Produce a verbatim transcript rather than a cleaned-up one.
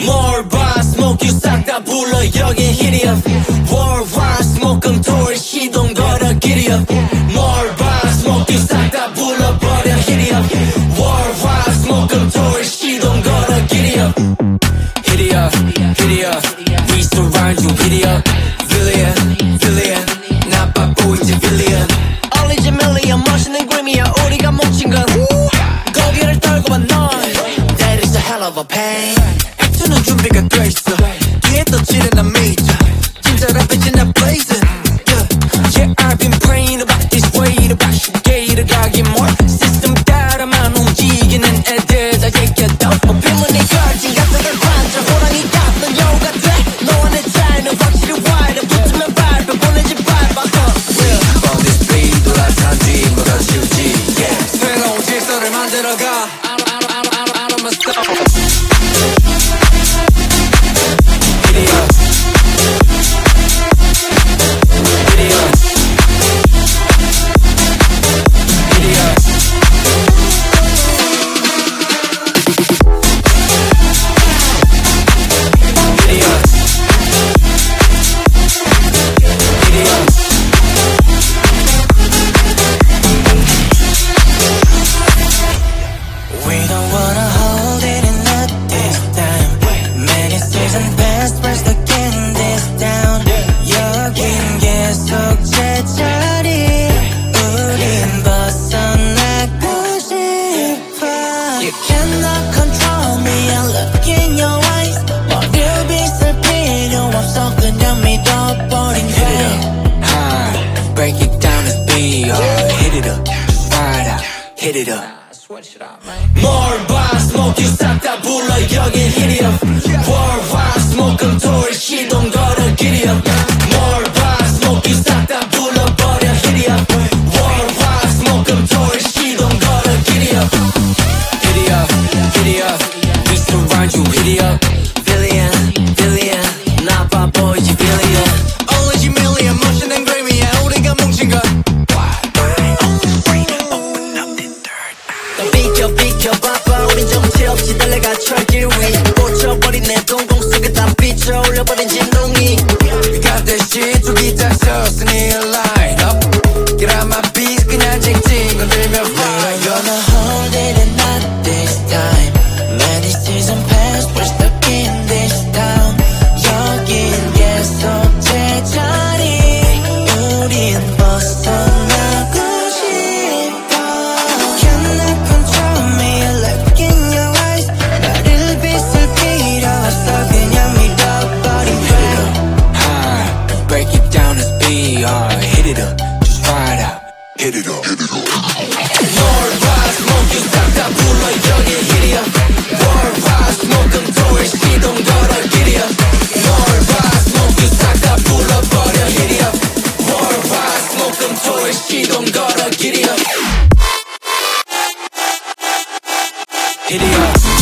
뭘 봐, smoke you 싹 다 불러 여긴 hit it up. Worldwide smoke 금토일 시동 걸어 giddy up. 뭘 봐, smoke you 싹 다 불러버려 hit it up. Worldwide smoke 금토일 시동 걸어 giddy up. Hit it up, hit it up. We surround you, hit it up. Villian, Villian, 나빠 보이지 Villian. Only a million 멋있는 그림이야 우리가 뭉친 건 고개를 떨고만 넌 That is a hell of a pain. 액션은 준비가 돼 있어. 뒤에 떠지는 난 major. 진짜 랩이지 나 blazing. Yeah, yeah, I've been praying about this way. about 쉽게 가기 more. System 따라만 움직이는 애들 다 얘기해도 어필문이 걸진 가슴을 반짝 호랑이 같은 여우 같아. 너와 내 차이는 확실히 wide. 붙으면 밟아 보내지 밟아. uh, On this beat 돌아선 뒤 묻어지우지. Yeah, 새로운 질서를 만들어가. I don't, I don't, I don't, I don't, I don't must go. Break it down as B R. Hit it up, fire it out, hit it up. Switch it up, man. 뭘 봐, smoke you 싹 다 불러 여긴 hit it up. Worldwide smoke 금토일 시동 걸어 giddy up. 뭘 봐, smoke you 싹 다 불러버려 hit it up. Worldwide smoke 금토일 시동 걸어 giddy up. Hit it up, hit it up. We surround you, hit it up. Villian, Villian, 나빠 보이지 Villian. Only a million 멋있는 그림이야 우리가 뭉친 건. 너 비켜 비켜 봐봐 우린 정체 없이 달려가 철길 위. 꽂혀버린 내 동공 속에 다 비춰 올려버린 진동이. We got that shit 두기 다 섰으니 line up. Get out my beat 그냥 징징 건들며 fly. We're gonna hold it and not this time. Many seasons past we're stuck in this town. 여긴 계속 제자리. 우린 벗어나고 싶어. Cannot control me, I look in your eyes. 나를 빗을 필요 없어 그냥 믿어버린 거야. High, break it down as B R. Hit it up, just fire it out. Hit it up, hit it up. Worldwide smoke you 싹 다 불러 여긴 hit it up. Worldwide smoke 금토일 시동 걸어 giddy up. Worldwide smoke you 싹 다 불러버려 hit it up. Worldwide smoke 금토일 시동 걸어 giddy up. Hit it up.